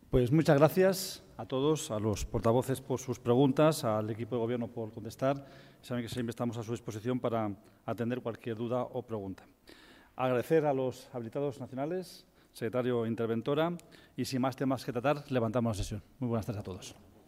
Pues muchas gracias a todos, a los portavoces por sus preguntas, al equipo de Gobierno por contestar. Saben que siempre estamos a su disposición para atender cualquier duda o pregunta. Agradecer a los habilitados nacionales, secretario interventora, y sin más temas que tratar, levantamos la sesión. Muy buenas tardes a todos.